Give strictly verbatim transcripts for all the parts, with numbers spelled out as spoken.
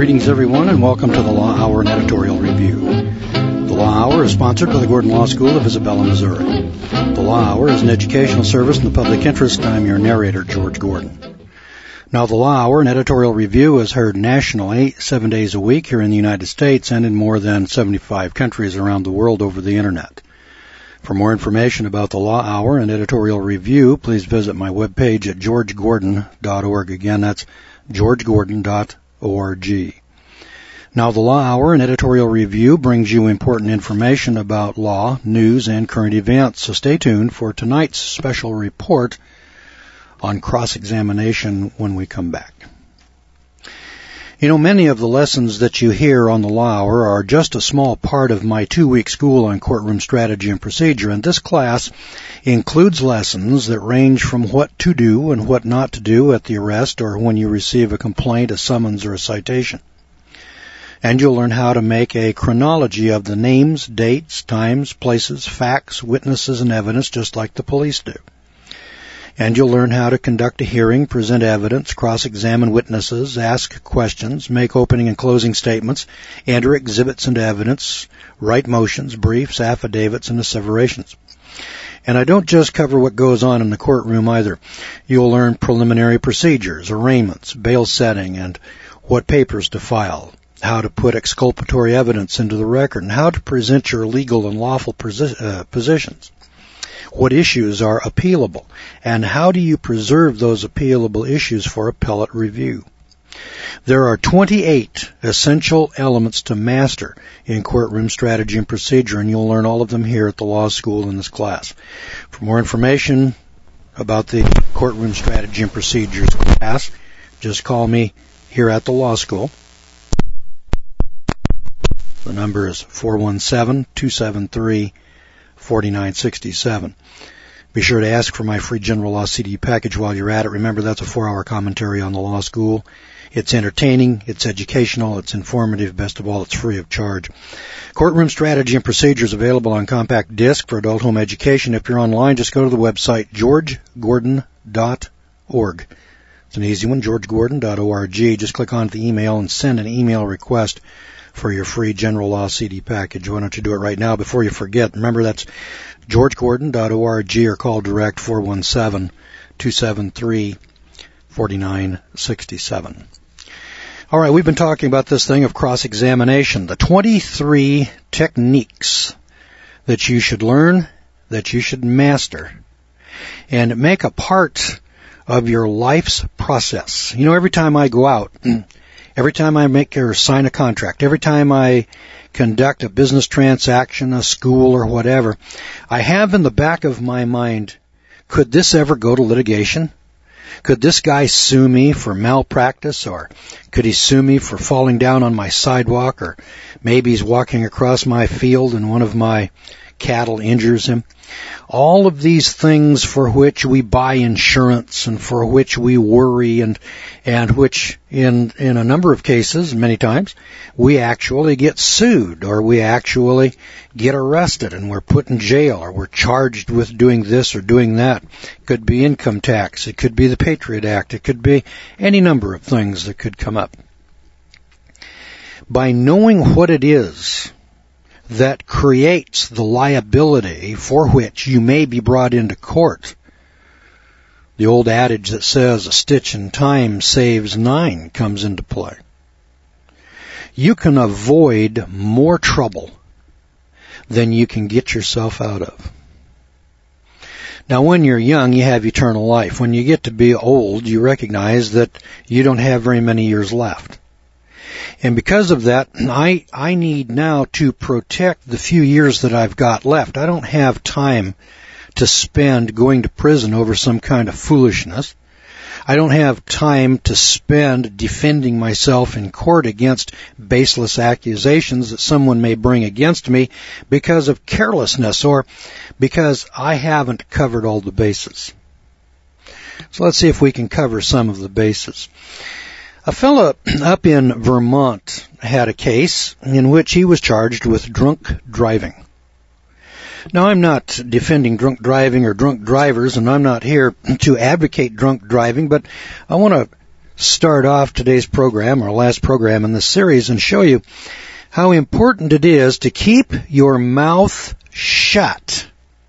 Greetings, everyone, and welcome to the Law Hour and Editorial Review. The Law Hour is sponsored by the Gordon Law School of Isabella, Missouri. The Law Hour is an educational service in the public interest. I'm your narrator, George Gordon. Now, the Law Hour and Editorial Review is heard nationally seven days a week here in the United States and in more than seventy-five countries around the world over the Internet. For more information about the Law Hour and Editorial Review, please visit my webpage at george gordon dot org. Again, that's george gordon dot org. Now, the Law Hour and Editorial Review brings you important information about law, news, and current events, so stay tuned for tonight's special report on cross-examination when we come back. You know, many of the lessons that you hear on the Law Hour are just a small part of my two-week school on courtroom strategy and procedure, and this class includes lessons that range from what to do and what not to do at the arrest or when you receive a complaint, a summons, or a citation. And you'll learn how to make a chronology of the names, dates, times, places, facts, witnesses, and evidence, just like the police do. And you'll learn how to conduct a hearing, present evidence, cross-examine witnesses, ask questions, make opening and closing statements, enter exhibits into evidence, write motions, briefs, affidavits, and asseverations. And I don't just cover what goes on in the courtroom either. You'll learn preliminary procedures, arraignments, bail setting, and what papers to file, how to put exculpatory evidence into the record, and how to present your legal and lawful posi- uh, positions. What issues are appealable, and how do you preserve those appealable issues for appellate review? There are twenty-eight essential elements to master in courtroom strategy and procedure, and you'll learn all of them here at the law school in this class. For more information about the courtroom strategy and procedures class, just call me here at the law school. The number is four one seven, two seven three, four nine six seven. Be sure to ask for my free general law C D package while you're at it. Remember, that's a four-hour commentary on the law school. It's entertaining, it's educational, it's informative. Best of all, it's free of charge. Courtroom strategy and procedures available on compact disc for adult home education. If you're online, just go to the website george gordon dot org. It's an easy one, george gordon dot org. Just click on the email and send an email request for your free general law C D package. Why don't you do it right now before you forget? Remember, that's george gordon dot org, or call direct four one seven, two seven three, four nine six seven. All right, we've been talking about this thing of cross-examination, the twenty-three techniques that you should learn, that you should master, and make a part of your life's process. You know, every time I go out, every time I make or sign a contract, every time I conduct a business transaction, a school, or whatever, I have in the back of my mind, could this ever go to litigation? Could this guy sue me for malpractice, or could he sue me for falling down on my sidewalk, or maybe he's walking across my field and one of my cattle injures him? All of these things for which we buy insurance and for which we worry and and which in in a number of cases, many times, we actually get sued or we actually get arrested and we're put in jail or we're charged with doing this or doing that. It could be income tax. It could be the Patriot Act. It could be any number of things that could come up. By knowing what it is that creates the liability for which you may be brought into court, the old adage that says a stitch in time saves nine comes into play. You can avoid more trouble than you can get yourself out of. Now, when you're young, you have eternal life. When you get to be old, you recognize that you don't have very many years left. And because of that, I, I need now to protect the few years that I've got left. I don't have time to spend going to prison over some kind of foolishness. I don't have time to spend defending myself in court against baseless accusations that someone may bring against me because of carelessness or because I haven't covered all the bases. So let's see if we can cover some of the bases. A fellow up in Vermont had a case in which he was charged with drunk driving. Now, I'm not defending drunk driving or drunk drivers, and I'm not here to advocate drunk driving, but I want to start off today's program, our last program in this series, and show you how important it is to keep your mouth shut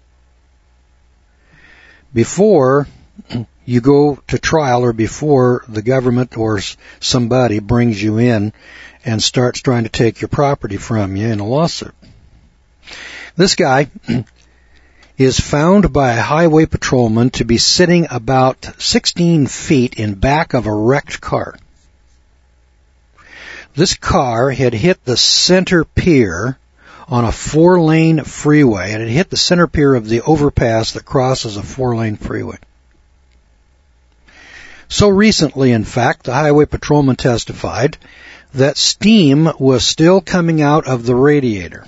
before you go to trial or before the government or somebody brings you in and starts trying to take your property from you in a lawsuit. This guy is found by a highway patrolman to be sitting about sixteen feet in back of a wrecked car. This car had hit the center pier on a four-lane freeway, and it hit the center pier of the overpass that crosses a four-lane freeway. So recently, in fact, the highway patrolman testified that steam was still coming out of the radiator.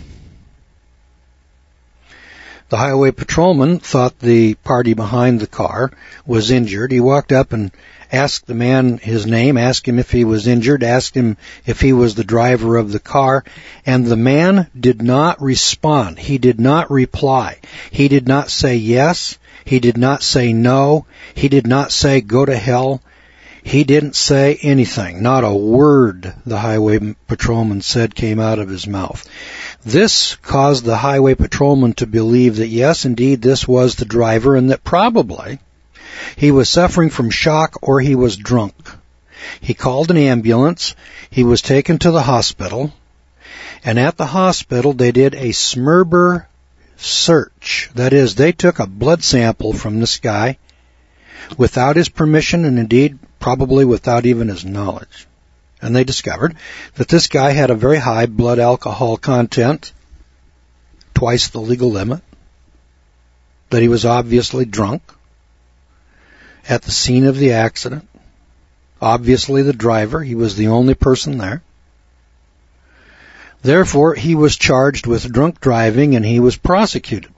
The highway patrolman thought the party behind the car was injured. He walked up and asked the man his name, asked him if he was injured, asked him if he was the driver of the car, and the man did not respond. He did not reply. He did not say yes. He did not say no. He did not say go to hell. He didn't say anything. Not a word, the highway patrolman said, came out of his mouth. This caused the highway patrolman to believe that, yes, indeed, this was the driver and that probably he was suffering from shock or he was drunk. He called an ambulance. He was taken to the hospital. And at the hospital, they did a Smurber search. That is, they took a blood sample from this guy without his permission and indeed probably without even his knowledge. And they discovered that this guy had a very high blood alcohol content, twice the legal limit, that he was obviously drunk at the scene of the accident, obviously the driver. He was the only person there. Therefore, he was charged with drunk driving and he was prosecuted.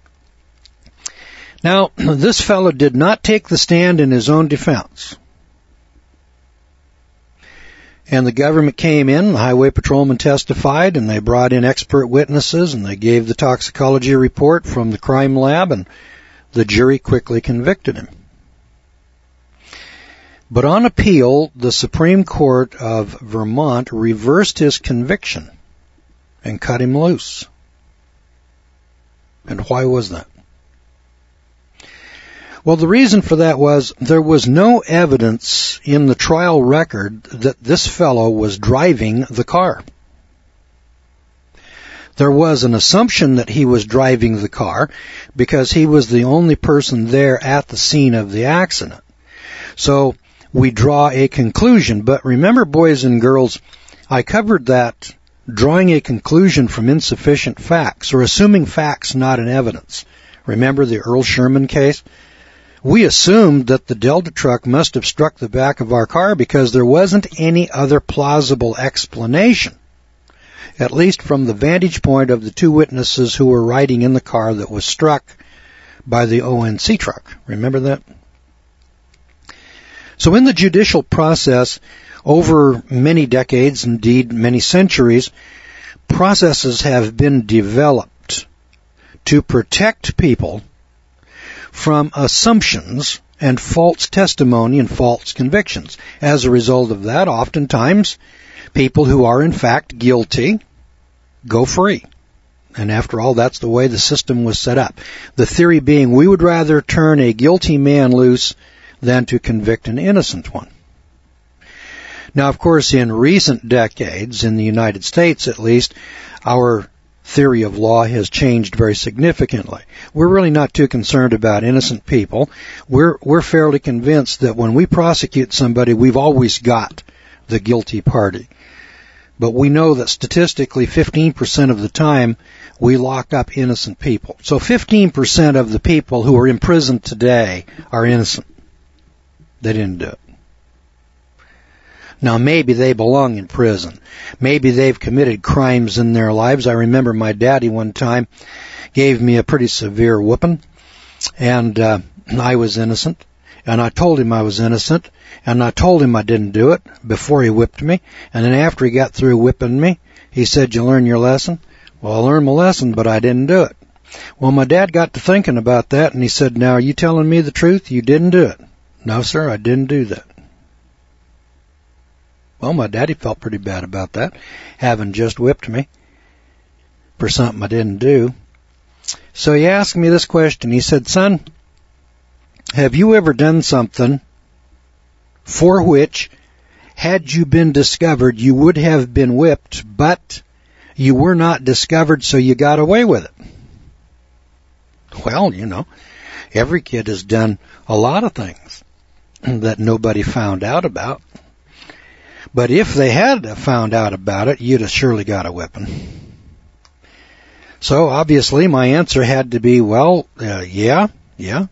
Now, this fellow did not take the stand in his own defense. And the government came in, the highway patrolman testified, and they brought in expert witnesses, and they gave the toxicology report from the crime lab, and the jury quickly convicted him. But on appeal, the Supreme Court of Vermont reversed his conviction and cut him loose. And why was that? Well, the reason for that was there was no evidence in the trial record that this fellow was driving the car. There was an assumption that he was driving the car because he was the only person there at the scene of the accident. So we draw a conclusion. But remember, boys and girls, I covered that drawing a conclusion from insufficient facts or assuming facts not in evidence. Remember the Earl Sherman case? We assumed that the Delta truck must have struck the back of our car because there wasn't any other plausible explanation, at least from the vantage point of the two witnesses who were riding in the car that was struck by the O N C truck. Remember that? So in the judicial process, over many decades, indeed many centuries, processes have been developed to protect people from assumptions and false testimony and false convictions. As a result of that, oftentimes, people who are in fact guilty go free. And after all, that's the way the system was set up. The theory being we would rather turn a guilty man loose than to convict an innocent one. Now, of course, in recent decades, in the United States at least, our theory of law has changed very significantly. We're really not too concerned about innocent people. We're we're fairly convinced that when we prosecute somebody, we've always got the guilty party. But we know that statistically fifteen percent of the time we lock up innocent people. So fifteen percent of the people who are in prison today are innocent. They didn't do it. Now, maybe they belong in prison. Maybe they've committed crimes in their lives. I remember my daddy one time gave me a pretty severe whooping, and uh, I was innocent. And I told him I was innocent, and I told him I didn't do it before he whipped me. And then after he got through whipping me, he said, "You learn your lesson?" Well, I learned my lesson, but I didn't do it. Well, my dad got to thinking about that, and he said, "Now, are you telling me the truth? You didn't do it?" "No, sir, I didn't do that." Well, my daddy felt pretty bad about that, having just whipped me for something I didn't do. So he asked me this question. He said, son, have you ever done something for which, had you been discovered, you would have been whipped, but you were not discovered, so you got away with it? Well, you know, every kid has done a lot of things that nobody found out about. But if they had found out about it, you'd have surely got a whipping. So obviously my answer had to be, well, uh, yeah, yeah.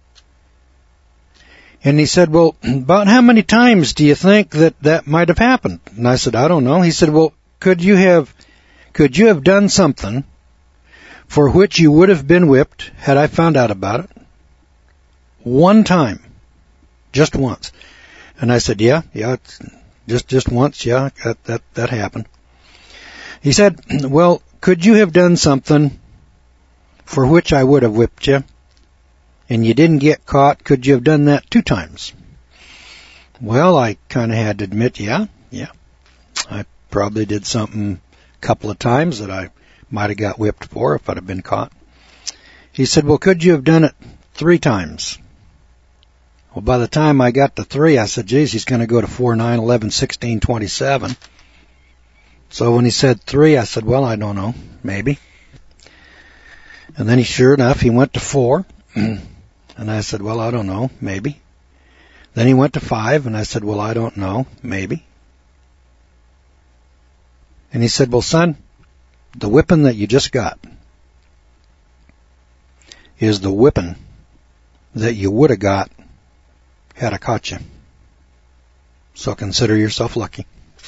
And he said, well, about how many times do you think that that might have happened? And I said, I don't know. He said, well, could you have, could you have done something for which you would have been whipped had I found out about it? One time. Just once. And I said, yeah, yeah, it's just, just once, yeah, that, that, that happened. He said, well, could you have done something for which I would have whipped you and you didn't get caught? Could you have done that two times? Well, I kind of had to admit, yeah, yeah. I probably did something a couple of times that I might have got whipped for if I'd have been caught. He said, well, could you have done it three times? Well, by the time I got to three, I said, geez, he's going to go to four, nine, eleven, sixteen, twenty-seven. So when he said three, I said, well, I don't know, maybe. And then he, sure enough, he went to four. And I said, well, I don't know, maybe. Then he went to five, and I said, well, I don't know, maybe. And he said, well, son, the whipping that you just got is the whipping that you would have got had I caught you. So consider yourself lucky.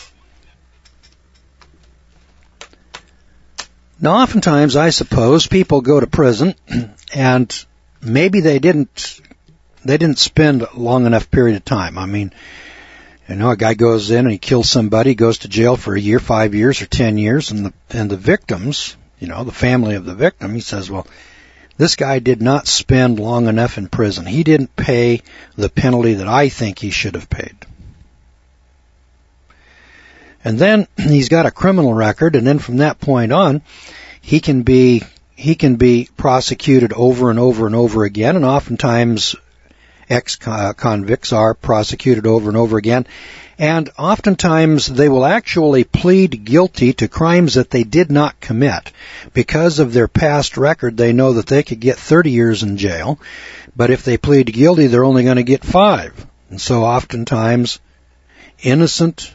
Now, oftentimes, I suppose, people go to prison, and maybe they didn't, they didn't spend a long enough period of time. I mean, you know, a guy goes in and he kills somebody, goes to jail for a year, five years, or ten years, and the, and the victims, you know, the family of the victim, he says, well, this guy did not spend long enough in prison. He didn't pay the penalty that I think he should have paid. And then he's got a criminal record, and then from that point on, he can be he can be prosecuted over and over and over again, and oftentimes ex-convicts are prosecuted over and over again, and oftentimes they will actually plead guilty to crimes that they did not commit. Because of their past record, they know that they could get thirty years in jail, but if they plead guilty, they're only going to get five. And so oftentimes, innocent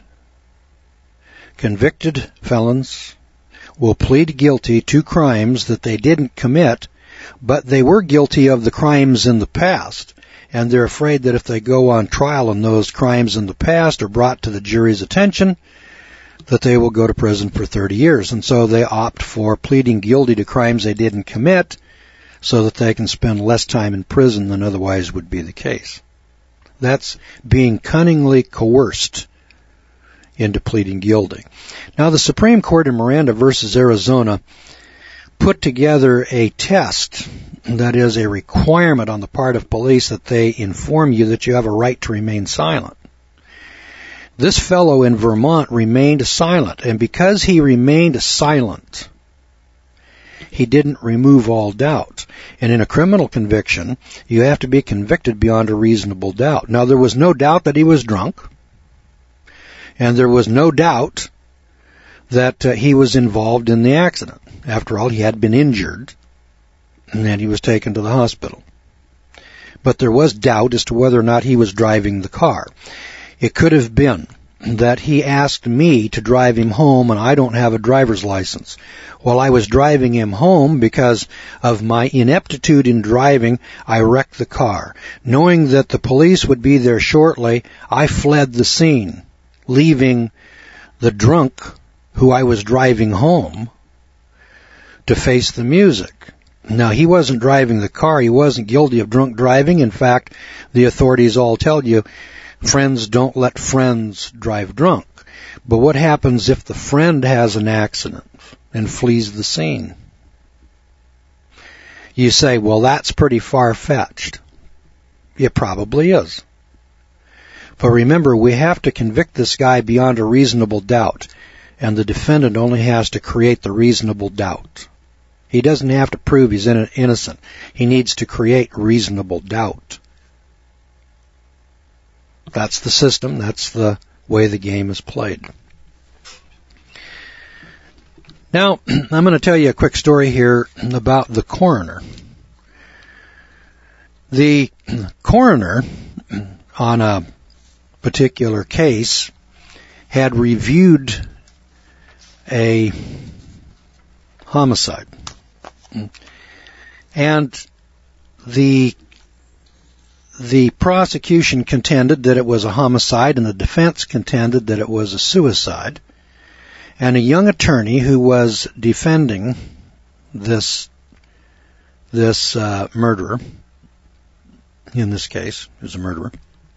convicted felons will plead guilty to crimes that they didn't commit, but they were guilty of the crimes in the past, and they're afraid that if they go on trial and those crimes in the past are brought to the jury's attention, that they will go to prison for thirty years. And so they opt for pleading guilty to crimes they didn't commit so that they can spend less time in prison than otherwise would be the case. That's being cunningly coerced into pleading guilty. Now, the Supreme Court in Miranda versus Arizona put together a test that is a requirement on the part of police that they inform you that you have a right to remain silent. This fellow in Vermont remained silent, and because he remained silent, he didn't remove all doubt. And in a criminal conviction, you have to be convicted beyond a reasonable doubt. Now, there was no doubt that he was drunk, and there was no doubt that uh, he was involved in the accident. After all, he had been injured, and then he was taken to the hospital. But there was doubt as to whether or not he was driving the car. It could have been that he asked me to drive him home, and I don't have a driver's license. While I was driving him home, because of my ineptitude in driving, I wrecked the car. Knowing that the police would be there shortly, I fled the scene, leaving the drunk who I was driving home to face the music. Now, he wasn't driving the car. He wasn't guilty of drunk driving. In fact, the authorities all tell you, friends don't let friends drive drunk. But what happens if the friend has an accident and flees the scene? You say, well, that's pretty far-fetched. It probably is. But remember, we have to convict this guy beyond a reasonable doubt, and the defendant only has to create the reasonable doubt. He doesn't have to prove he's innocent. He needs to create reasonable doubt. That's the system. That's the way the game is played. Now, I'm going to tell you a quick story here about the coroner. The coroner, on a particular case, had reviewed a homicide. And the the prosecution contended that it was a homicide, and the defense contended that it was a suicide. And a young attorney who was defending this this uh, murderer, in this case, who's a murderer,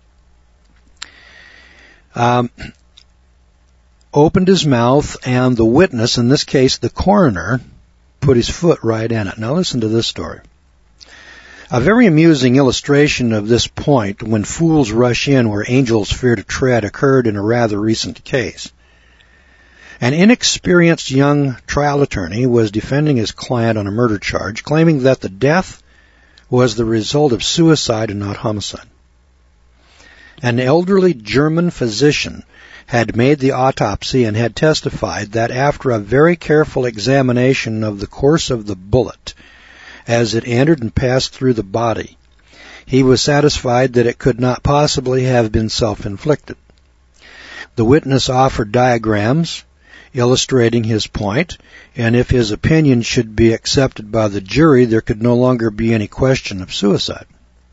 um, opened his mouth, and the witness, in this case the coroner, put his foot right in it. Now listen to this story. A very amusing illustration of this point, when fools rush in where angels fear to tread, occurred in a rather recent case. An inexperienced young trial attorney was defending his client on a murder charge, claiming that the death was the result of suicide and not homicide. An elderly German physician had made the autopsy and had testified that after a very careful examination of the course of the bullet as it entered and passed through the body, he was satisfied that it could not possibly have been self-inflicted. The witness offered diagrams illustrating his point, and if his opinion should be accepted by the jury, there could no longer be any question of suicide.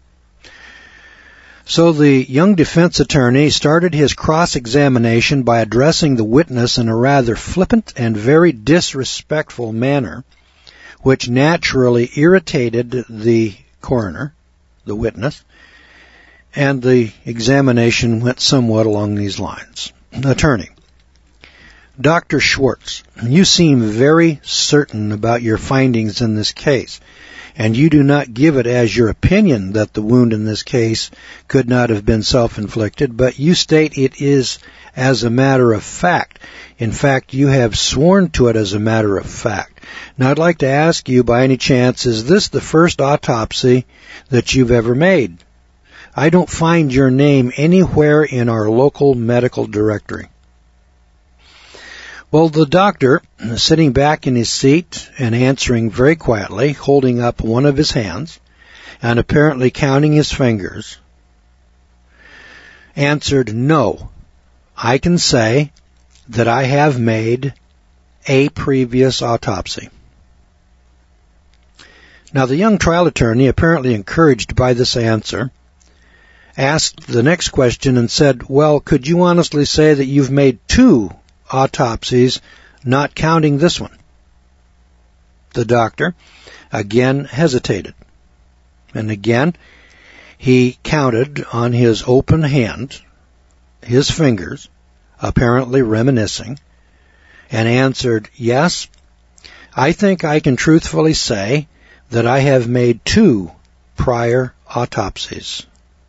So the young defense attorney started his cross-examination by addressing the witness in a rather flippant and very disrespectful manner, which naturally irritated the coroner, the witness, and the examination went somewhat along these lines. Attorney: Doctor Schwartz, you seem very certain about your findings in this case, and you do not give it as your opinion that the wound in this case could not have been self-inflicted, but you state it is as a matter of fact. In fact, you have sworn to it as a matter of fact. Now, I'd like to ask you, by any chance, is this the first autopsy that you've ever made? I don't find your name anywhere in our local medical directory. Well, the doctor, sitting back in his seat and answering very quietly, holding up one of his hands and apparently counting his fingers, answered, "No, I can say that I have made a previous autopsy." Now, the young trial attorney, apparently encouraged by this answer, asked the next question and said, "Well, could you honestly say that you've made two autopsies, not counting this one?" The doctor again hesitated, and again he counted on his open hand his fingers, apparently reminiscing, and answered, "Yes, I think I can truthfully say that I have made two prior autopsies."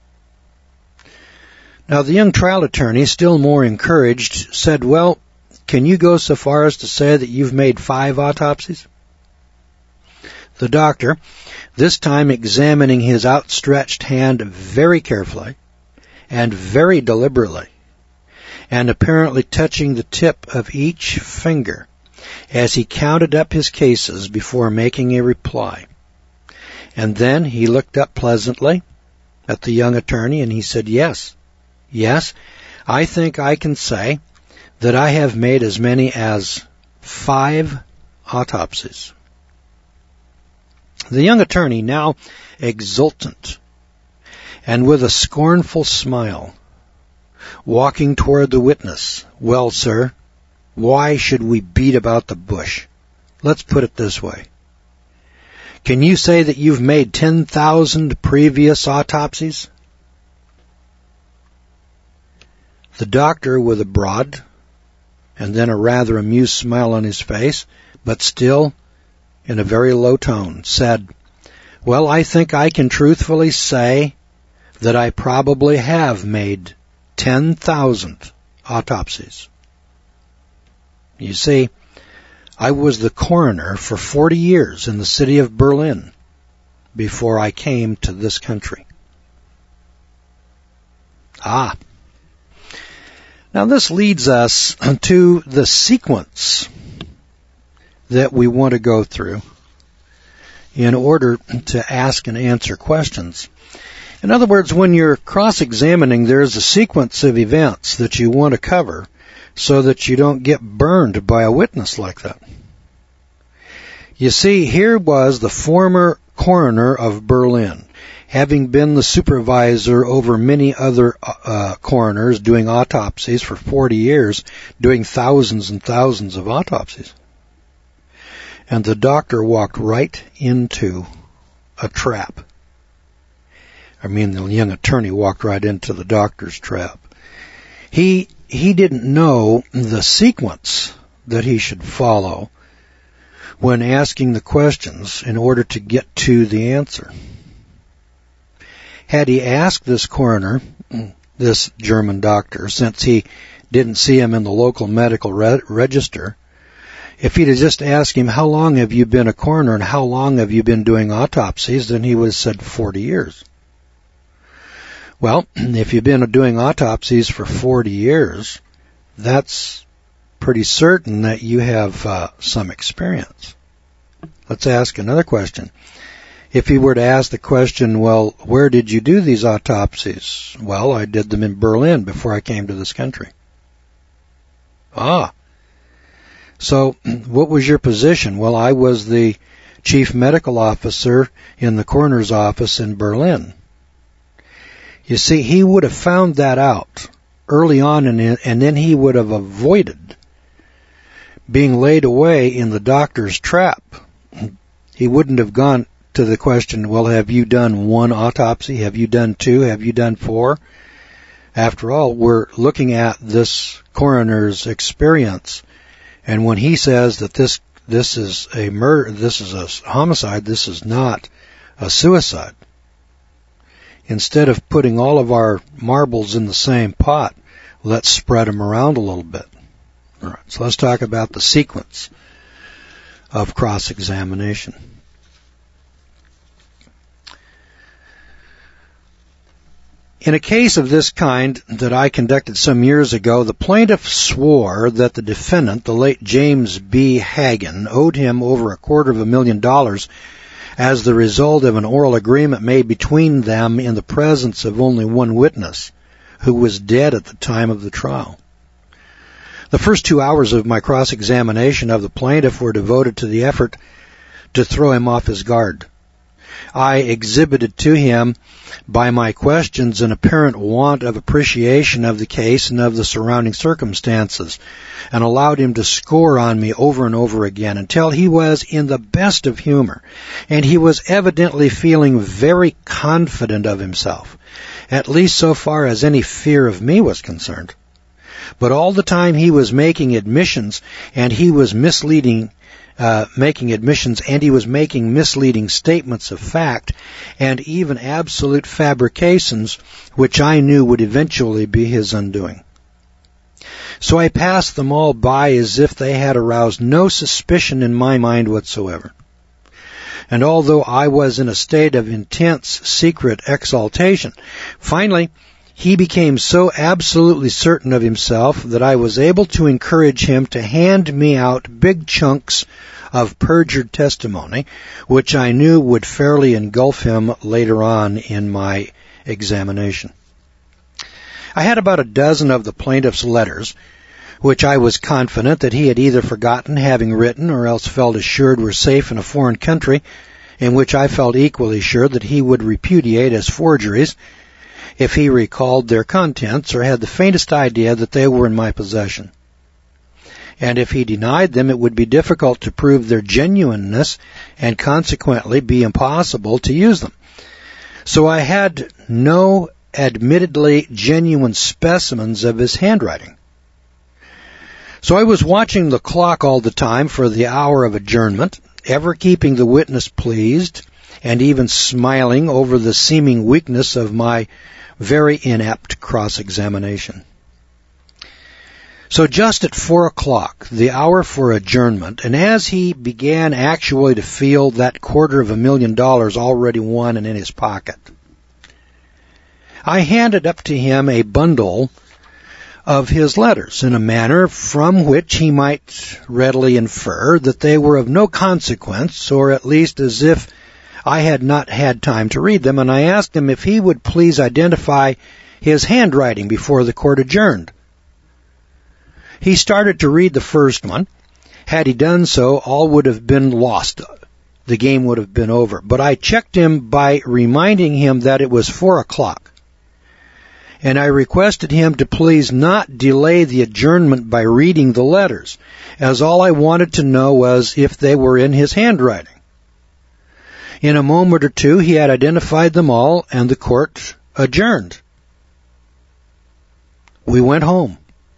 Now, the young trial attorney, still more encouraged, said, "Well, can you go so far as to say that you've made five autopsies?" The doctor, this time examining his outstretched hand very carefully and very deliberately, and apparently touching the tip of each finger as he counted up his cases before making a reply. And then he looked up pleasantly at the young attorney and he said, "Yes, yes, I think I can say that I have made as many as five autopsies." The young attorney, now exultant and with a scornful smile, walking toward the witness, "Well, sir, why should we beat about the bush? Let's put it this way. Can you say that you've made ten thousand previous autopsies?" The doctor, with a broad and then a rather amused smile on his face, but still in a very low tone, said, "Well, I think I can truthfully say that I probably have made ten thousand autopsies. You see, I was the coroner for forty years in the city of Berlin before I came to this country. Ah. Now this leads us to the sequence that we want to go through in order to ask and answer questions. In other words, when you're cross-examining, there's a sequence of events that you want to cover so that you don't get burned by a witness like that. You see, here was the former coroner of Berlin, having been the supervisor over many other uh, coroners doing autopsies for forty years, doing thousands and thousands of autopsies. And the doctor walked right into a trap. I mean, the young attorney walked right into the doctor's trap. He he didn't know the sequence that he should follow when asking the questions in order to get to the answer. Had he asked this coroner, this German doctor, since he didn't see him in the local medical re- register, if he'd have just asked him, how long have you been a coroner and how long have you been doing autopsies, then he would have said forty years. Well, if you've been doing autopsies for forty years, that's pretty certain that you have uh, some experience. Let's ask another question. If he were to ask the question, well, where did you do these autopsies? Well, I did them in Berlin before I came to this country. Ah. So, what was your position? Well, I was the chief medical officer in the coroner's office in Berlin. You see, he would have found that out early on, and, and then he would have avoided being laid away in the doctor's trap. He wouldn't have gone to the question, well, have you done one autopsy? Have you done two? Have you done four? After all, we're looking at this coroner's experience, and when he says that this this is a murder, this is a homicide, this is not a suicide, instead of putting all of our marbles in the same pot, let's spread them around a little bit. All right, so let's talk about the sequence of cross-examination. In a case of this kind that I conducted some years ago, the plaintiff swore that the defendant, the late James B. Hagen, owed him over a quarter of a million dollars as the result of an oral agreement made between them in the presence of only one witness, who was dead at the time of the trial. The first two hours of my cross-examination of the plaintiff were devoted to the effort to throw him off his guard. I exhibited to him by my questions an apparent want of appreciation of the case and of the surrounding circumstances, and allowed him to score on me over and over again until he was in the best of humor, and he was evidently feeling very confident of himself, at least so far as any fear of me was concerned. But all the time he was making admissions, and he was misleading Uh, making admissions, and he was making misleading statements of fact, and even absolute fabrications, which I knew would eventually be his undoing. So I passed them all by as if they had aroused no suspicion in my mind whatsoever. And although I was in a state of intense secret exaltation, finally he became so absolutely certain of himself that I was able to encourage him to hand me out big chunks of perjured testimony, which I knew would fairly engulf him later on in my examination. I had about a dozen of the plaintiff's letters, which I was confident that he had either forgotten having written or else felt assured were safe in a foreign country, in which I felt equally sure that he would repudiate as forgeries if he recalled their contents or had the faintest idea that they were in my possession. And if he denied them, it would be difficult to prove their genuineness and consequently be impossible to use them. So I had no admittedly genuine specimens of his handwriting. So I was watching the clock all the time for the hour of adjournment, ever keeping the witness pleased, and even smiling over the seeming weakness of my very inept cross-examination. So just at four o'clock, the hour for adjournment, and as he began actually to feel that quarter of a million dollars already won and in his pocket, I handed up to him a bundle of his letters in a manner from which he might readily infer that they were of no consequence, or at least as if I had not had time to read them, and I asked him if he would please identify his handwriting before the court adjourned. He started to read the first one. Had he done so, all would have been lost. The game would have been over. But I checked him by reminding him that it was four o'clock. And I requested him to please not delay the adjournment by reading the letters, as all I wanted to know was if they were in his handwriting. In a moment or two, he had identified them all, and the court adjourned. We went home.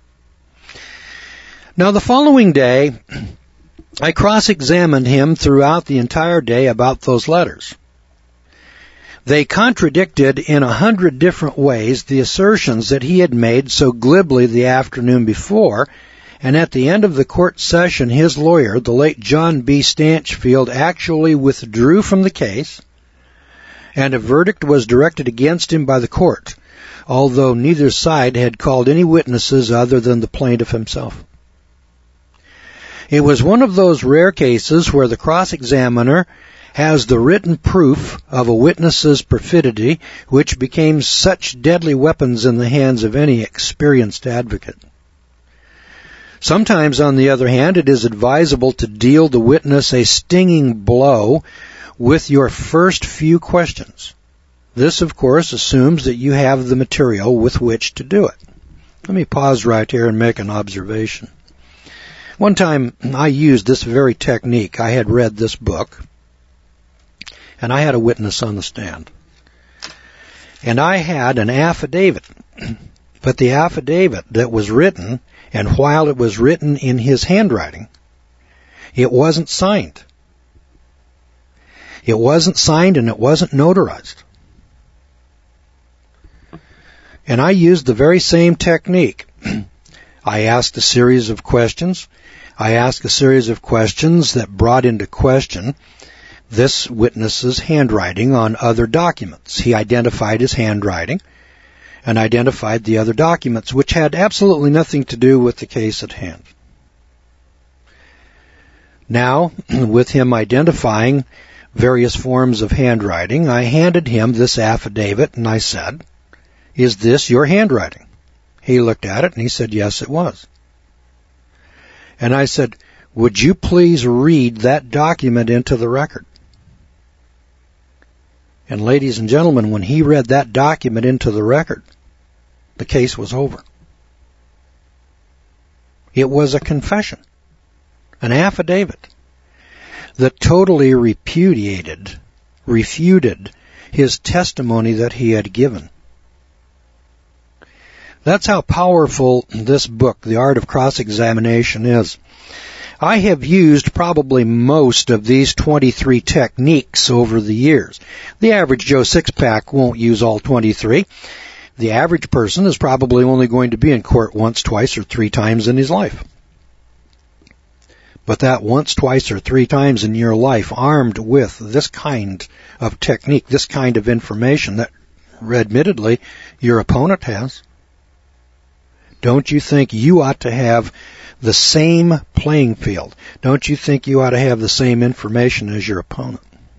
Now, the following day, I cross-examined him throughout the entire day about those letters. They contradicted in a hundred different ways the assertions that he had made so glibly the afternoon before, and at the end of the court session, his lawyer, the late John B. Stanchfield, actually withdrew from the case, and a verdict was directed against him by the court, although neither side had called any witnesses other than the plaintiff himself. It was one of those rare cases where the cross-examiner has the written proof of a witness's perfidy, which became such deadly weapons in the hands of any experienced advocate. Sometimes, on the other hand, it is advisable to deal the witness a stinging blow with your first few questions. This, of course, assumes that you have the material with which to do it. Let me pause right here and make an observation. One time I used this very technique. I had read this book, and I had a witness on the stand. And I had an affidavit, but the affidavit that was written, and while it was written in his handwriting, it wasn't signed. It wasn't signed and it wasn't notarized. And I used the very same technique. I asked a series of questions. I asked a series of questions that brought into question this witness's handwriting on other documents. He identified his handwriting and identified the other documents, which had absolutely nothing to do with the case at hand. Now, with him identifying various forms of handwriting, I handed him this affidavit and I said, "Is this your handwriting?" He looked at it and he said, "Yes, it was." And I said, "Would you please read that document into the record?" And ladies and gentlemen, when he read that document into the record, the case was over. It was a confession, an affidavit that totally repudiated, refuted his testimony that he had given. That's how powerful this book, The Art of Cross-Examination, is. I have used probably most of these twenty-three techniques over the years. The average Joe six-pack won't use all twenty-three. The average person is probably only going to be in court once, twice, or three times in his life. But that once, twice, or three times in your life, armed with this kind of technique, this kind of information that, admittedly, your opponent has, don't you think you ought to have the same playing field? Don't you think you ought to have the same information as your opponent?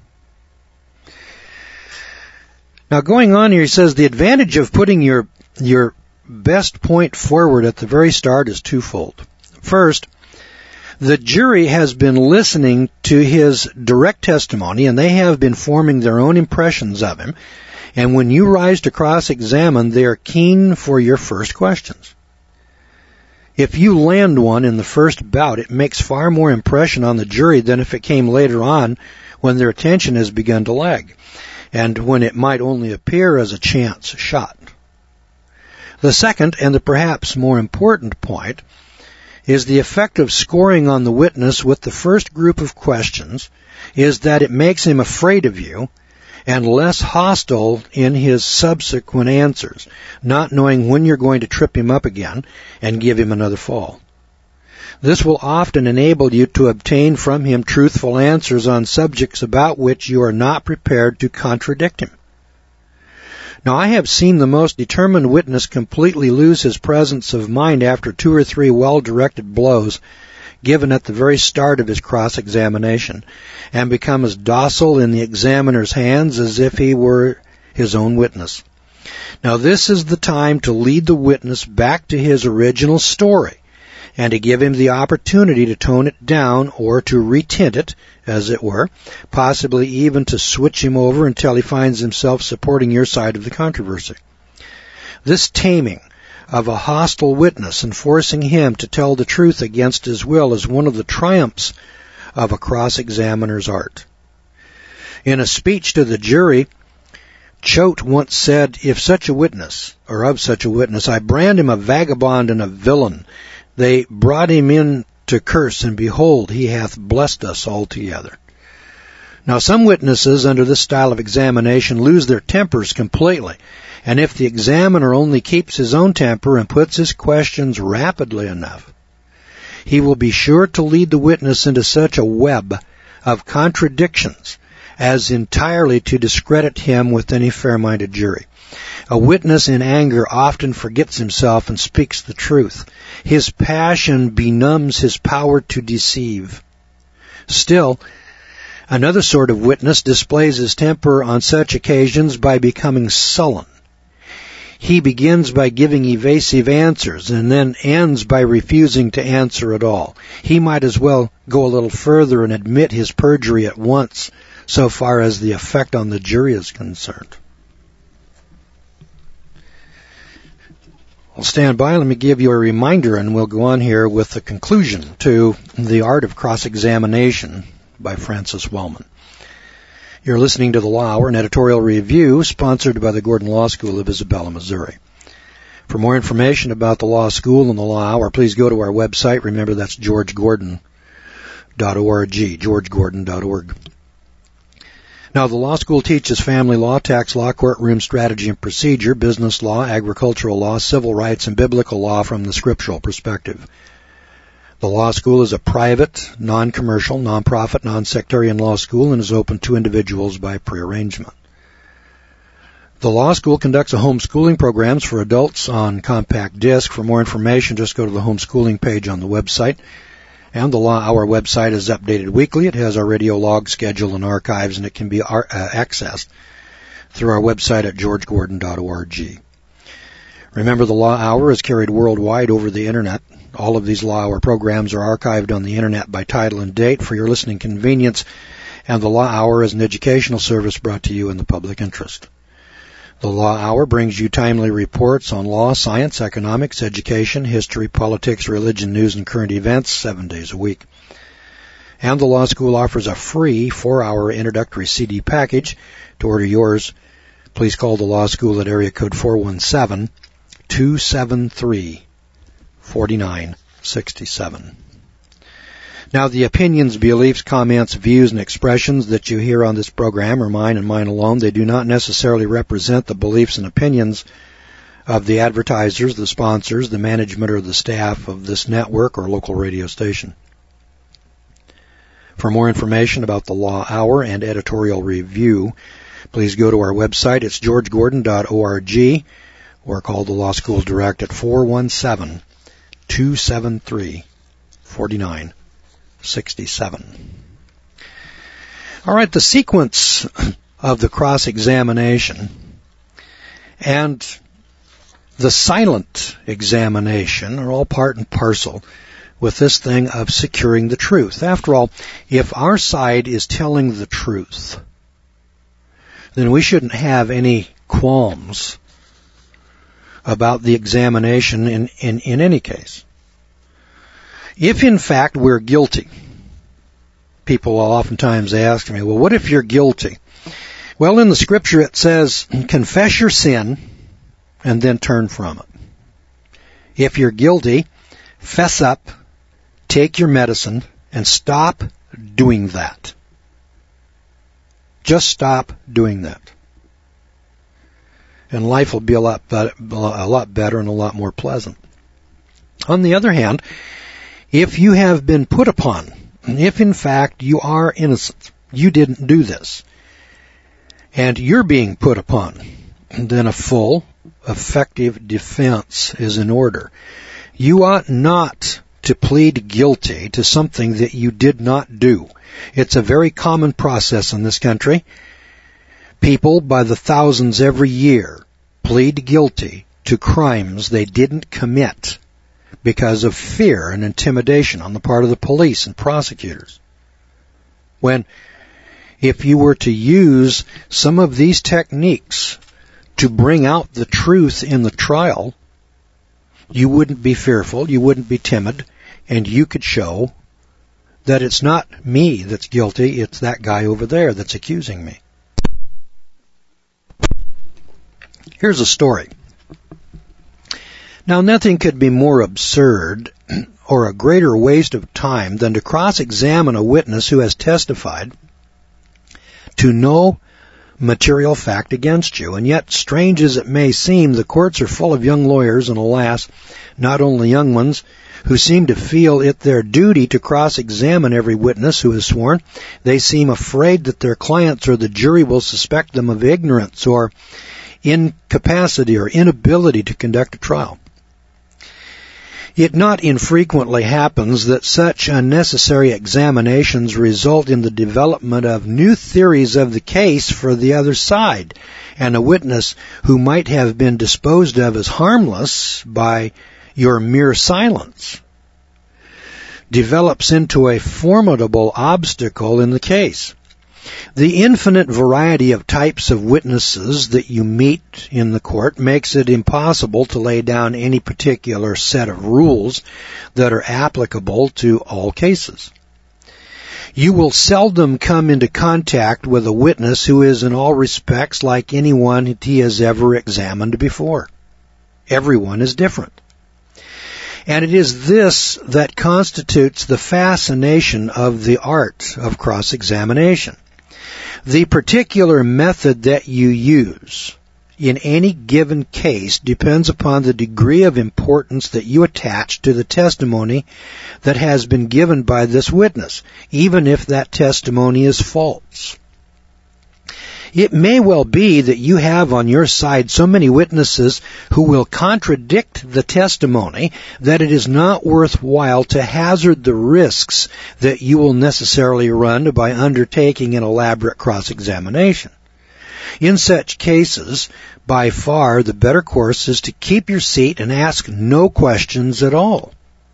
Now, going on here, he says the advantage of putting your your best point forward at the very start is twofold. First, the jury has been listening to his direct testimony, and they have been forming their own impressions of him. And when you rise to cross-examine, they are keen for your first questions. If you land one in the first bout, it makes far more impression on the jury than if it came later on when their attention has begun to lag, and when it might only appear as a chance shot. The second, and the perhaps more important point, is the effect of scoring on the witness with the first group of questions is that it makes him afraid of you, and less hostile in his subsequent answers, not knowing when you're going to trip him up again and give him another fall. This will often enable you to obtain from him truthful answers on subjects about which you are not prepared to contradict him. Now, I have seen the most determined witness completely lose his presence of mind after two or three well-directed blows given at the very start of his cross-examination, and become as docile in the examiner's hands as if he were his own witness. Now, this is the time to lead the witness back to his original story, and to give him the opportunity to tone it down or to retint it, as it were, possibly even to switch him over until he finds himself supporting your side of the controversy. This taming of a hostile witness and forcing him to tell the truth against his will is one of the triumphs of a cross-examiner's art. In a speech to the jury, Choate once said, "If such a witness, or of such a witness, I brand him a vagabond and a villain. They brought him in to curse, and behold, he hath blessed us altogether." Now, some witnesses under this style of examination lose their tempers completely, and if the examiner only keeps his own temper and puts his questions rapidly enough, he will be sure to lead the witness into such a web of contradictions as entirely to discredit him with any fair-minded jury. A witness in anger often forgets himself and speaks the truth. His passion benumbs his power to deceive. Still, another sort of witness displays his temper on such occasions by becoming sullen. He begins by giving evasive answers and then ends by refusing to answer at all. He might as well go a little further and admit his perjury at once, so far as the effect on the jury is concerned. Well, stand by. Let me give you a reminder, and we'll go on here with the conclusion to The Art of Cross-Examination by Francis Wellman. You're listening to the Law Hour, an editorial review sponsored by the Gordon Law School of Isabella, Missouri. For more information about the Law School and the Law Hour, please go to our website. Remember, that's george gordon dot org, george gordon dot org. Now, the law school teaches family law, tax law, courtroom strategy and procedure, business law, agricultural law, civil rights, and biblical law from the scriptural perspective. The law school is a private, non-commercial, non-profit, non-sectarian law school and is open to individuals by prearrangement. The law school conducts a homeschooling programs for adults on compact disc. For more information, just go to the homeschooling page on the website. And the Law Hour website is updated weekly. It has our radio log schedule and archives, and it can be ar- uh, accessed through our website at george gordon dot org. Remember, the Law Hour is carried worldwide over the Internet. All of these Law Hour programs are archived on the Internet by title and date for your listening convenience, and the Law Hour is an educational service brought to you in the public interest. The Law Hour brings you timely reports on law, science, economics, education, history, politics, religion, news, and current events seven days a week. And the Law School offers a free four-hour introductory C D package. To order yours, please call the Law School at area code four one seven, two seven three, four nine six seven. Now, the opinions, beliefs, comments, views, and expressions that you hear on this program are mine and mine alone. They do not necessarily represent the beliefs and opinions of the advertisers, the sponsors, the management, or the staff of this network or local radio station. For more information about the Law Hour and editorial review, please go to our website. It's george gordon dot org or call the Law School direct at four one seven, two seven three, four nine sixty-seven. All right, the sequence of the cross-examination and the silent examination are all part and parcel with this thing of securing the truth. After all, if our side is telling the truth, then we shouldn't have any qualms about the examination in, in, in any case. If, in fact, we're guilty, people will oftentimes ask me, well, what if you're guilty? Well, in the Scripture it says, confess your sin and then turn from it. If you're guilty, fess up, take your medicine, and stop doing that. Just stop doing that. And life will be a lot, better, a lot better and a lot more pleasant. On the other hand, if you have been put upon, if in fact you are innocent, you didn't do this, and you're being put upon, then a full, effective defense is in order. You ought not to plead guilty to something that you did not do. It's a very common process in this country. People by the thousands every year plead guilty to crimes they didn't commit because of fear and intimidation on the part of the police and prosecutors. When if you were to use some of these techniques to bring out the truth in the trial, you wouldn't be fearful, you wouldn't be timid, and you could show that it's not me that's guilty, it's that guy over there that's accusing me. Here's a story. Now, nothing could be more absurd or a greater waste of time than to cross-examine a witness who has testified to no material fact against you. And yet, strange as it may seem, the courts are full of young lawyers, and alas, not only young ones, who seem to feel it their duty to cross-examine every witness who is sworn. They seem afraid that their clients or the jury will suspect them of ignorance or incapacity or inability to conduct a trial. It not infrequently happens that such unnecessary examinations result in the development of new theories of the case for the other side, and a witness who might have been disposed of as harmless by your mere silence develops into a formidable obstacle in the case. The infinite variety of types of witnesses that you meet in the court makes it impossible to lay down any particular set of rules that are applicable to all cases. You will seldom come into contact with a witness who is in all respects like anyone he has ever examined before. Everyone is different. And it is this that constitutes the fascination of the art of cross-examination. The particular method that you use in any given case depends upon the degree of importance that you attach to the testimony that has been given by this witness, even if that testimony is false. It may well be that you have on your side so many witnesses who will contradict the testimony that it is not worthwhile to hazard the risks that you will necessarily run by undertaking an elaborate cross-examination. In such cases, by far the better course is to keep your seat and ask no questions at all.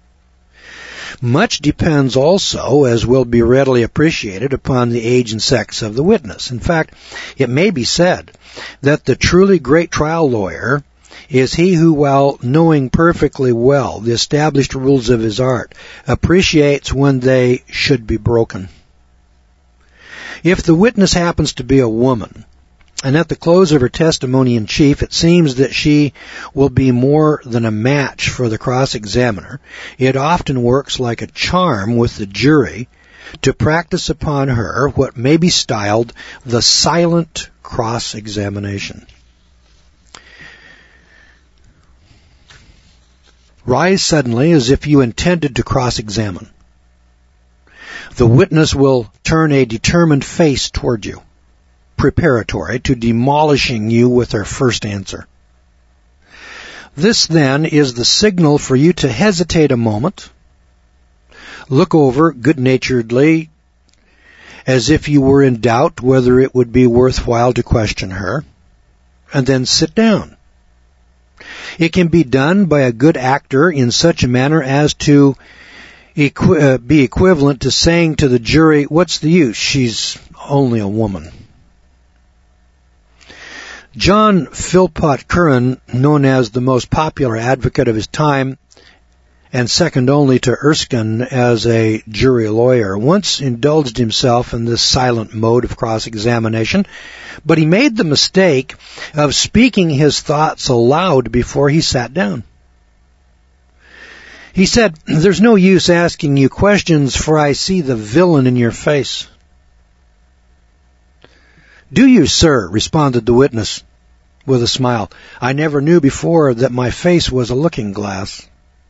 Much depends also, as will be readily appreciated, upon the age and sex of the witness. In fact, it may be said that the truly great trial lawyer is he who, while knowing perfectly well the established rules of his art, appreciates when they should be broken. If the witness happens to be a woman, and at the close of her testimony in chief, it seems that she will be more than a match for the cross-examiner, it often works like a charm with the jury to practice upon her what may be styled the silent cross-examination. Rise suddenly as if you intended to cross-examine. The witness will turn a determined face toward you, preparatory to demolishing you with her first answer. This, then, is the signal for you to hesitate a moment, look over good-naturedly as if you were in doubt whether it would be worthwhile to question her, and then sit down. It can be done by a good actor in such a manner as to equi- uh, be equivalent to saying to the jury, "What's the use? She's only a woman." John Philpot Curran, known as the most popular advocate of his time and second only to Erskine as a jury lawyer, once indulged himself in this silent mode of cross-examination, but he made the mistake of speaking his thoughts aloud before he sat down. He said, "There's no use asking you questions, for I see the villain in your face." "Do you, sir?" responded the witness with a smile. "I never knew before that my face was a looking-glass."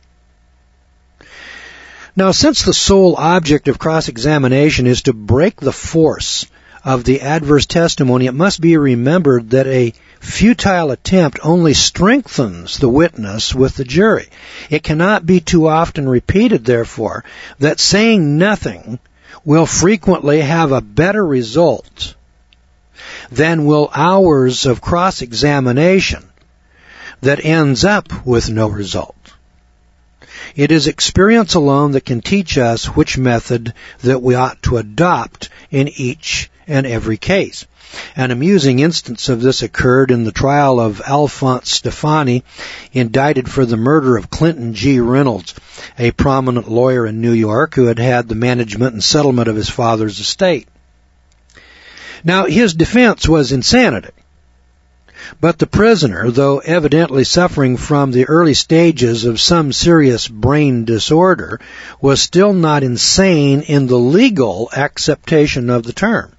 Now, since the sole object of cross-examination is to break the force of the adverse testimony, it must be remembered that a futile attempt only strengthens the witness with the jury. It cannot be too often repeated, therefore, that saying nothing will frequently have a better result than will hours of cross-examination that ends up with no result. It is experience alone that can teach us which method that we ought to adopt in each and every case. An amusing instance of this occurred in the trial of Alphonse Stefani, indicted for the murder of Clinton G. Reynolds, a prominent lawyer in New York who had had the management and settlement of his father's estate. Now, his defense was insanity. But the prisoner, though evidently suffering from the early stages of some serious brain disorder, was still not insane in the legal acceptation of the term.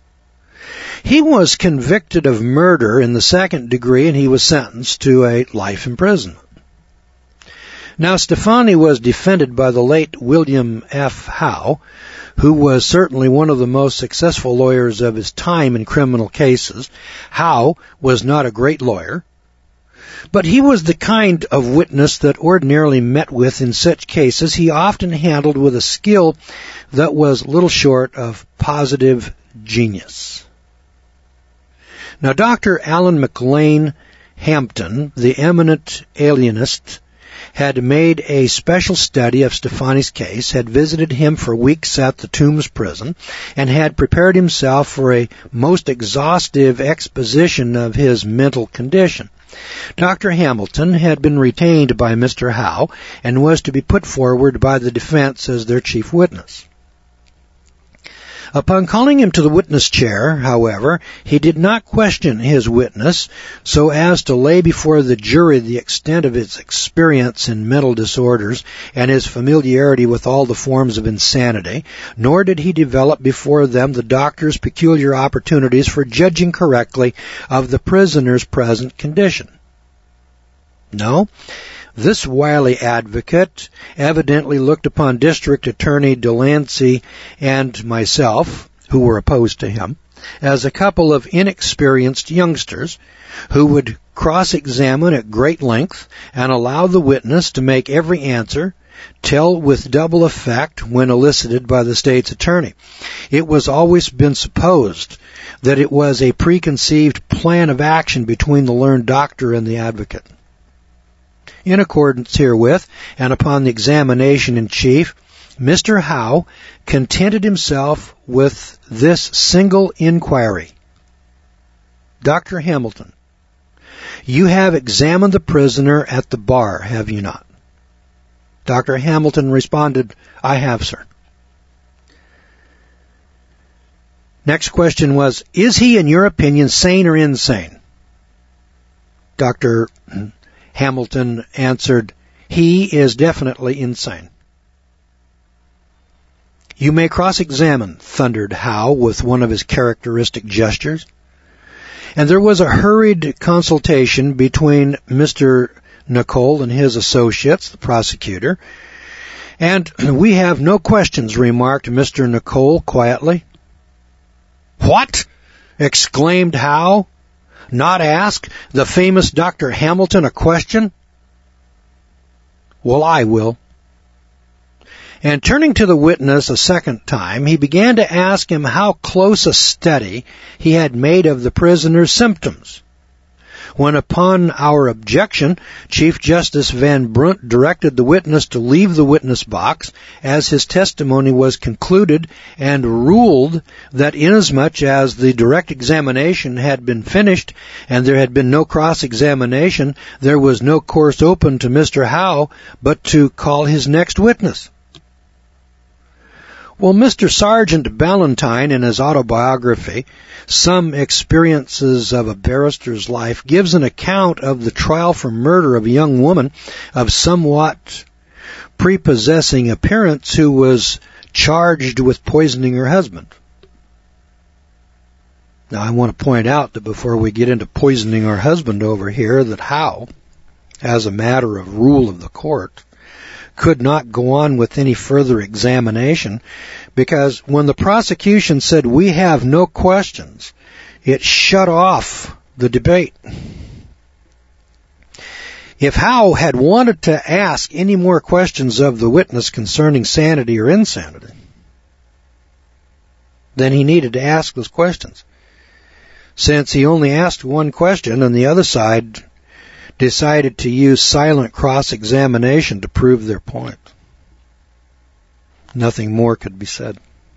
He was convicted of murder in the second degree, and he was sentenced to a life imprisonment. Now, Stefani was defended by the late William F. Howe, who was certainly one of the most successful lawyers of his time in criminal cases. Howe was not a great lawyer, but he was the kind of witness that ordinarily met with in such cases he often handled with a skill that was little short of positive genius. Now, Doctor Alan McLean Hampton, the eminent alienist, had made a special study of Stefani's case, had visited him for weeks at the Tombs prison, and had prepared himself for a most exhaustive exposition of his mental condition. Doctor Hamilton had been retained by Mister Howe and was to be put forward by the defense as their chief witness. Upon calling him to the witness chair, however, he did not question his witness so as to lay before the jury the extent of his experience in mental disorders and his familiarity with all the forms of insanity, nor did he develop before them the doctor's peculiar opportunities for judging correctly of the prisoner's present condition. No, this wily advocate evidently looked upon District Attorney Delancey and myself, who were opposed to him, as a couple of inexperienced youngsters who would cross-examine at great length and allow the witness to make every answer, tell with double effect when elicited by the state's attorney. It was always been supposed that it was a preconceived plan of action between the learned doctor and the advocate. In accordance herewith, and upon the examination in chief, Mister Howe contented himself with this single inquiry. Doctor Hamilton, you have examined the prisoner at the bar, have you not? Doctor Hamilton responded, I have, sir. Next question was, is he, in your opinion, sane or insane? Doctor Hamilton answered, he is definitely insane. You may cross-examine, thundered Howe with one of his characteristic gestures. And there was a hurried consultation between Mister Nicole and his associates, the prosecutor. And we have no questions, remarked Mister Nicole quietly. What? Exclaimed Howe. Not ask the famous Doctor Hamilton a question? Well, I will. And turning to the witness a second time, he began to ask him how close a study he had made of the prisoner's symptoms. When, upon our objection, Chief Justice Van Brunt directed the witness to leave the witness box as his testimony was concluded and ruled that inasmuch as the direct examination had been finished and there had been no cross-examination, there was no course open to Mister Howe but to call his next witness. Well, Mister Sergeant Ballantyne, in his autobiography, Some Experiences of a Barrister's Life, gives an account of the trial for murder of a young woman of somewhat prepossessing appearance who was charged with poisoning her husband. Now, I want to point out that before we get into poisoning our husband over here, that Howe, as a matter of rule of the court, could not go on with any further examination, because when the prosecution said, "We have no questions," it shut off the debate. If Howe had wanted to ask any more questions of the witness concerning sanity or insanity, then he needed to ask those questions. Since he only asked one question and the other side decided to use silent cross-examination to prove their point, nothing more could be said.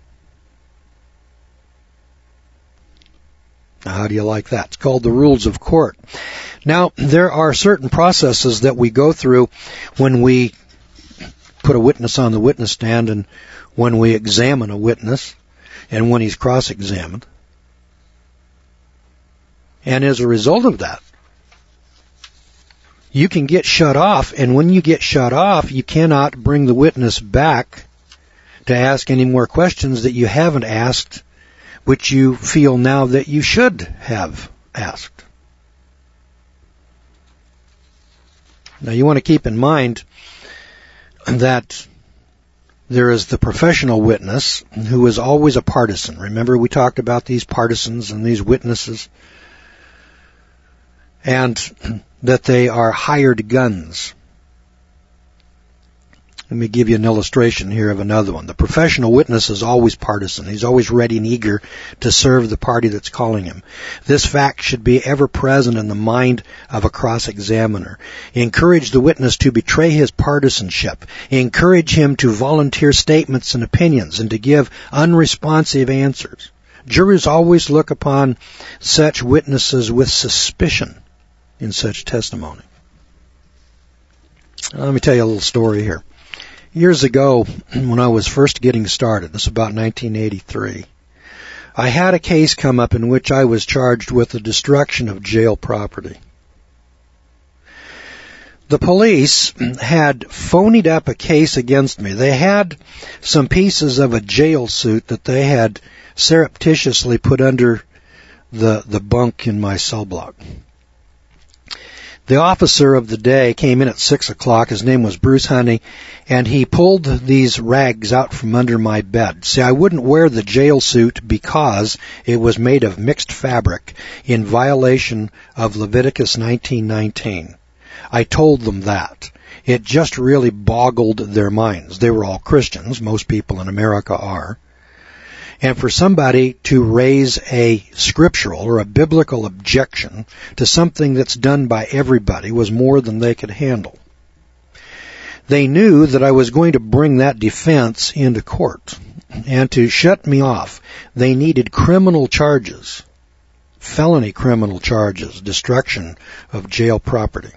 Now, how do you like that? It's called the rules of court. Now, there are certain processes that we go through when we put a witness on the witness stand and when we examine a witness and when he's cross-examined. And as a result of that, you can get shut off, and when you get shut off, you cannot bring the witness back to ask any more questions that you haven't asked, which you feel now that you should have asked. Now, you want to keep in mind that there is the professional witness who is always a partisan. Remember, we talked about these partisans and these witnesses, and that they are hired guns. Let me give you an illustration here of another one. The professional witness is always partisan. He's always ready and eager to serve the party that's calling him. This fact should be ever present in the mind of a cross-examiner. Encourage the witness to betray his partisanship. Encourage him to volunteer statements and opinions and to give unresponsive answers. Juries always look upon such witnesses with suspicion in such testimony. Now, let me tell you a little story here. Years ago, when I was first getting started, this is about nineteen eighty-three, I had a case come up in which I was charged with the destruction of jail property. The police had phonied up a case against me. They had some pieces of a jail suit that they had surreptitiously put under the, the bunk in my cell block. The officer of the day came in at six o'clock. His name was Bruce Honey, and he pulled these rags out from under my bed. See, I wouldn't wear the jail suit because it was made of mixed fabric in violation of Leviticus nineteen nineteen. I told them that. It just really boggled their minds. They were all Christians. Most people in America are. And for somebody to raise a scriptural or a biblical objection to something that's done by everybody was more than they could handle. They knew that I was going to bring that defense into court. And to shut me off, they needed criminal charges, felony criminal charges, destruction of jail property.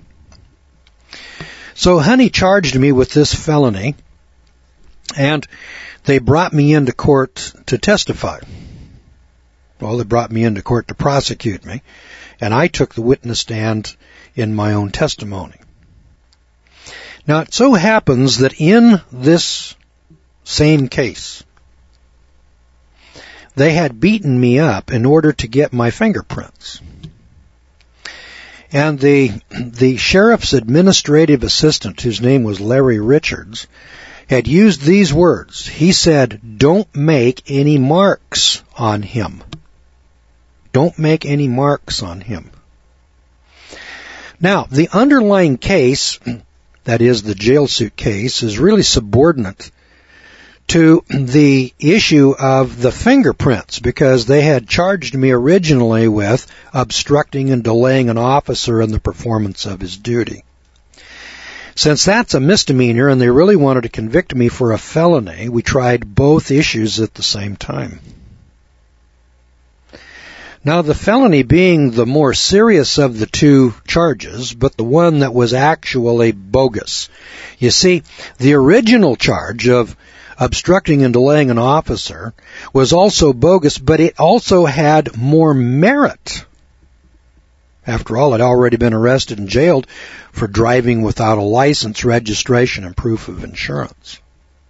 So Honey charged me with this felony, and they brought me into court to testify. Well, they brought me into court to prosecute me, and I took the witness stand in my own testimony. Now, it so happens that in this same case, they had beaten me up in order to get my fingerprints. And the, the sheriff's administrative assistant, whose name was Larry Richards, had used these words. He said, "Don't make any marks on him. Don't make any marks on him." Now, the underlying case, that is the jail suit case, is really subordinate to the issue of the fingerprints, because they had charged me originally with obstructing and delaying an officer in the performance of his duty. Since that's a misdemeanor and they really wanted to convict me for a felony, we tried both issues at the same time. Now, the felony being the more serious of the two charges, but the one that was actually bogus. You see, the original charge of obstructing and delaying an officer was also bogus, but it also had more merit. After all, I'd already been arrested and jailed for driving without a license, registration, and proof of insurance.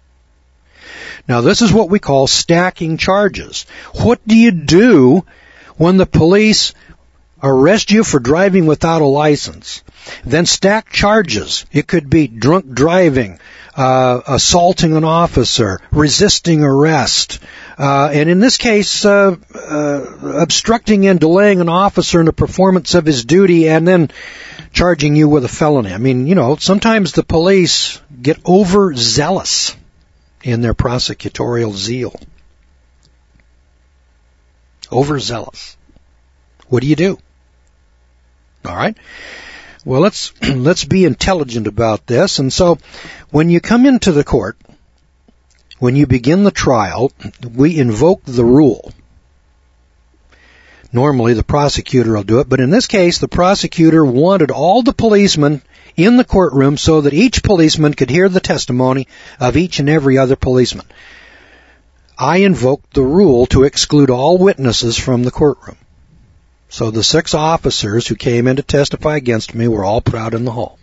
Now, this is what we call stacking charges. What do you do when the police arrest you for driving without a license, then stack charges. It could be drunk driving, uh, assaulting an officer, resisting arrest, uh, and in this case, uh, uh, obstructing and delaying an officer in the performance of his duty, and then charging you with a felony. I mean, you know, sometimes the police get overzealous in their prosecutorial zeal. Overzealous. What do you do? All right. Well, let's let's be intelligent about this. And so when you come into the court, when you begin the trial, we invoke the rule. Normally the prosecutor will do it, but in this case the prosecutor wanted all the policemen in the courtroom so that each policeman could hear the testimony of each and every other policeman. I invoked the rule to exclude all witnesses from the courtroom. So the six officers who came in to testify against me were all put out in the hall.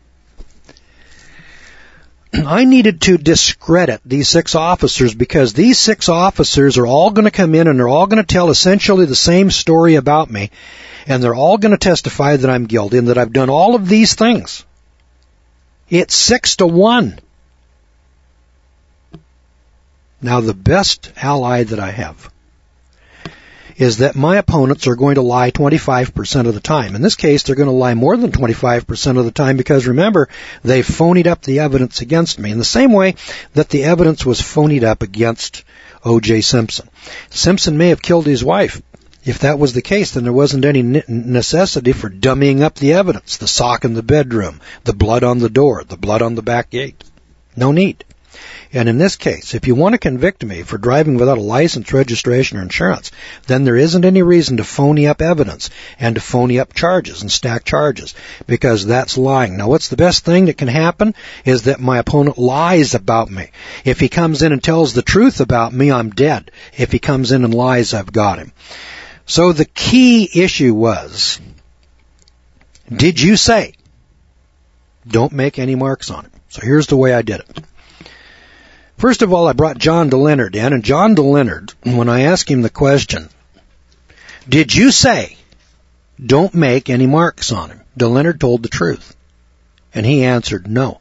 I needed to discredit these six officers because these six officers are all going to come in and they're all going to tell essentially the same story about me, and they're all going to testify that I'm guilty and that I've done all of these things. It's six to one. Now, the best ally that I have is that my opponents are going to lie twenty-five percent of the time. In this case, they're going to lie more than twenty-five percent of the time because, remember, they phonied up the evidence against me in the same way that the evidence was phonied up against O J Simpson. Simpson may have killed his wife. If that was the case, then there wasn't any necessity for dummying up the evidence. The sock in the bedroom, the blood on the door, the blood on the back gate. No need. And in this case, if you want to convict me for driving without a license, registration, or insurance, then there isn't any reason to phony up evidence and to phony up charges and stack charges, because that's lying. Now, what's the best thing that can happen is that my opponent lies about me. If he comes in and tells the truth about me, I'm dead. If he comes in and lies, I've got him. So the key issue was, did you say, don't make any marks on him? So here's the way I did it. First of all, I brought John DeLeonard in, and John DeLeonard, when I asked him the question, did you say, don't make any marks on him? DeLeonard told the truth. And he answered, no.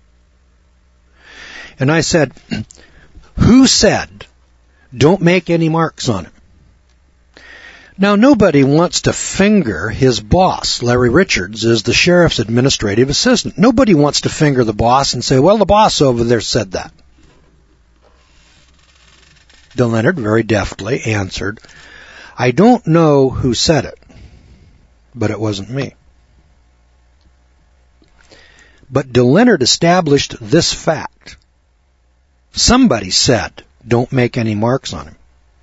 And I said, who said, don't make any marks on him? Now, nobody wants to finger his boss. Larry Richards is the sheriff's administrative assistant. Nobody wants to finger the boss and say, well, the boss over there said that. DeLeonard very deftly answered, I don't know who said it, but it wasn't me. But DeLeonard established this fact. Somebody said, don't make any marks on him.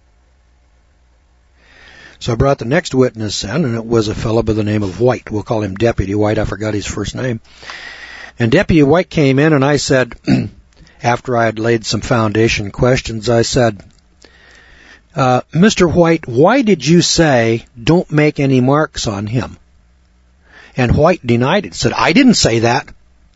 So I brought the next witness in, and it was a fellow by the name of White. We'll call him Deputy White. I forgot his first name. And Deputy White came in, and I said, after I had laid some foundation questions, I said, uh, Mister White, why did you say don't make any marks on him? And White denied it, said, I didn't say that.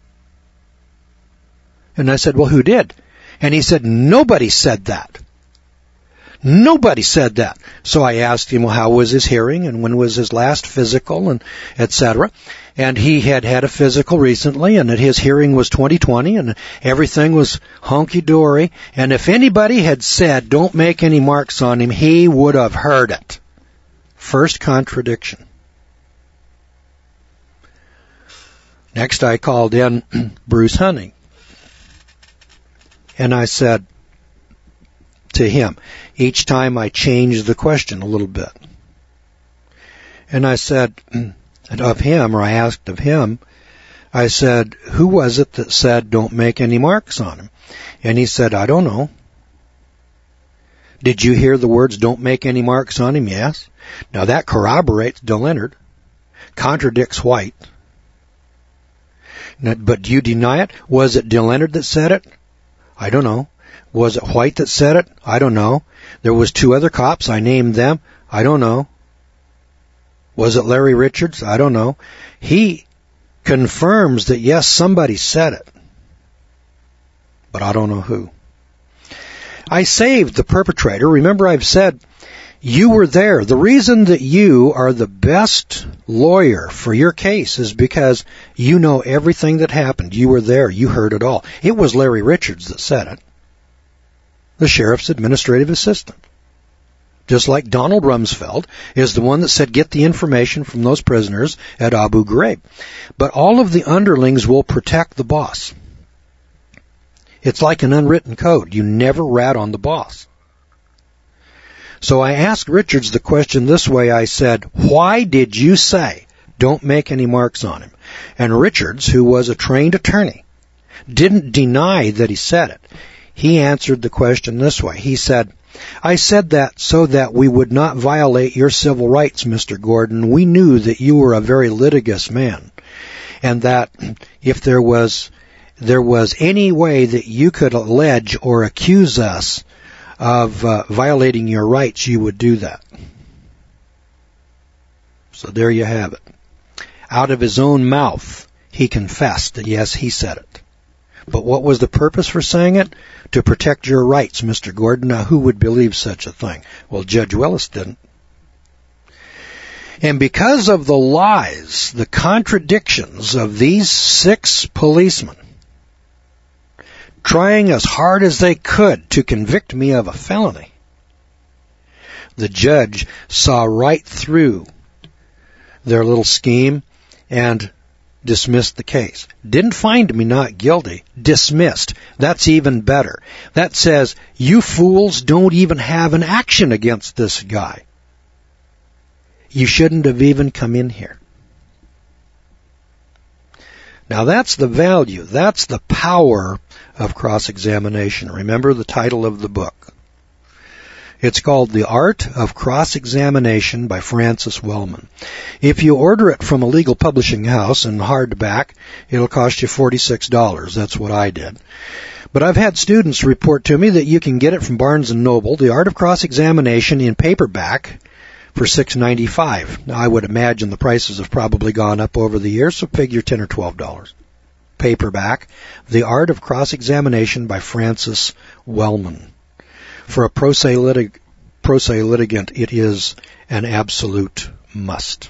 And I said, well, who did? And he said, nobody said that. Nobody said that. So I asked him, well, how was his hearing and when was his last physical and et cetera. And he had had a physical recently, and that his hearing was twenty twenty, and everything was honky-dory. And if anybody had said, don't make any marks on him, he would have heard it. First contradiction. Next I called in Bruce Hunting. And I said to him, each time I changed the question a little bit. And I said of him, or I asked of him, I said, who was it that said don't make any marks on him? And he said, I don't know. Did you hear the words don't make any marks on him? Yes. Now that corroborates DeLeonard, contradicts White. Now, but do you deny it? Was it DeLeonard that said it? I don't know. Was it White that said it? I don't know. There was two other cops. I named them. I don't know. Was it Larry Richards? I don't know. He confirms that, yes, somebody said it. But I don't know who. I saved the perpetrator. Remember, I've said You were there. The reason that you are the best lawyer for your case is because you know everything that happened. You were there. You heard it all. It was Larry Richards that said it, the sheriff's administrative assistant. Just like Donald Rumsfeld is the one that said, get the information from those prisoners at Abu Ghraib. But all of the underlings will protect the boss. It's like an unwritten code. You never rat on the boss. So I asked Richards the question this way. I said, why did you say don't make any marks on him? And Richards, who was a trained attorney, didn't deny that he said it. He answered the question this way. He said, I said that so that we would not violate your civil rights, Mister Gordon. We knew that you were a very litigious man, and that if there was there was any way that you could allege or accuse us of uh, violating your rights, you would do that. So there you have it. Out of his own mouth, he confessed that, yes, he said it. But what was the purpose for saying it? To protect your rights, Mister Gordon. Now, who would believe such a thing? Well, Judge Willis didn't. And because of the lies, the contradictions of these six policemen, trying as hard as they could to convict me of a felony, the judge saw right through their little scheme and dismissed the case. Didn't find me not guilty. Dismissed. That's even better. That says, you fools don't even have an action against this guy. You shouldn't have even come in here. Now that's the value. That's the power of cross-examination. Remember the title of the book. It's called The Art of Cross-Examination by Francis Wellman. If you order it from a legal publishing house in hardback, it'll cost you forty-six dollars. That's what I did. But I've had students report to me that you can get it from Barnes and Noble, The Art of Cross-Examination in paperback, for six dollars and ninety-five cents. Now, I would imagine the prices have probably gone up over the years, so figure ten dollars or twelve dollars. Paperback, The Art of Cross-Examination by Francis Wellman. For a pro se, litig- pro se litigant, it is an absolute must.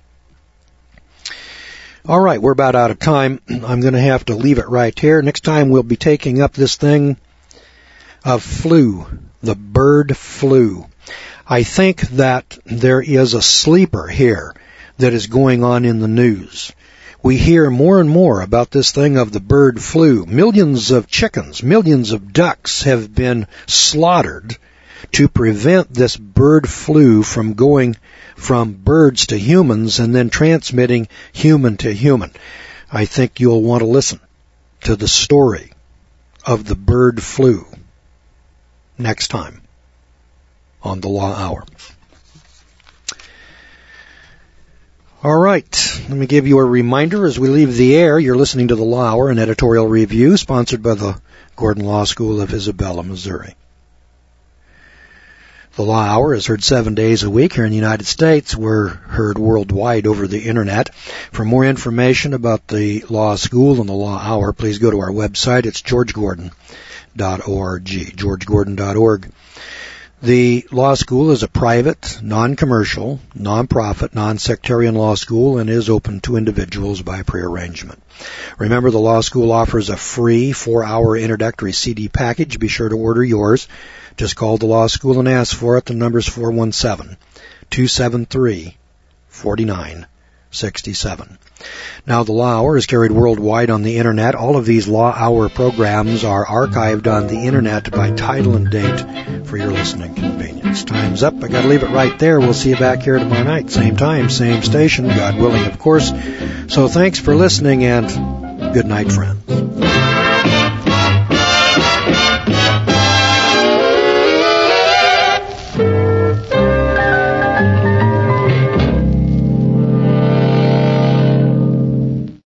All right, we're about out of time. I'm going to have to leave it right here. Next time we'll be taking up this thing of flu, the bird flu. I think that there is a sleeper here that is going on in the news. We hear more and more about this thing of the bird flu. Millions of chickens, millions of ducks have been slaughtered to prevent this bird flu from going from birds to humans and then transmitting human to human. I think you'll want to listen to the story of the bird flu next time on the Law Hour. All right, let me give you a reminder as we leave the air. You're listening to the Law Hour, an editorial review sponsored by the Gordon Law School of Isabella, Missouri. The Law Hour is heard seven days a week here in the United States. We're heard worldwide over the Internet. For more information about the Law School and the Law Hour, please go to our website. It's george gordon dot org, george gordon dot org. The law school is a private, non-commercial, non-profit, non-sectarian law school and is open to individuals by prearrangement. Remember, the law school offers a free four-hour introductory C D package. Be sure to order yours. Just call the law school and ask for it. The number's four one seven, two seven three, four nine six seven. Now, the Law Hour is carried worldwide on the Internet. All of these Law Hour programs are archived on the Internet by title and date for your listening convenience. Time's up. I got to leave it right there. We'll see you back here tomorrow night. Same time, same station, God willing, of course. So thanks for listening, and good night, friends.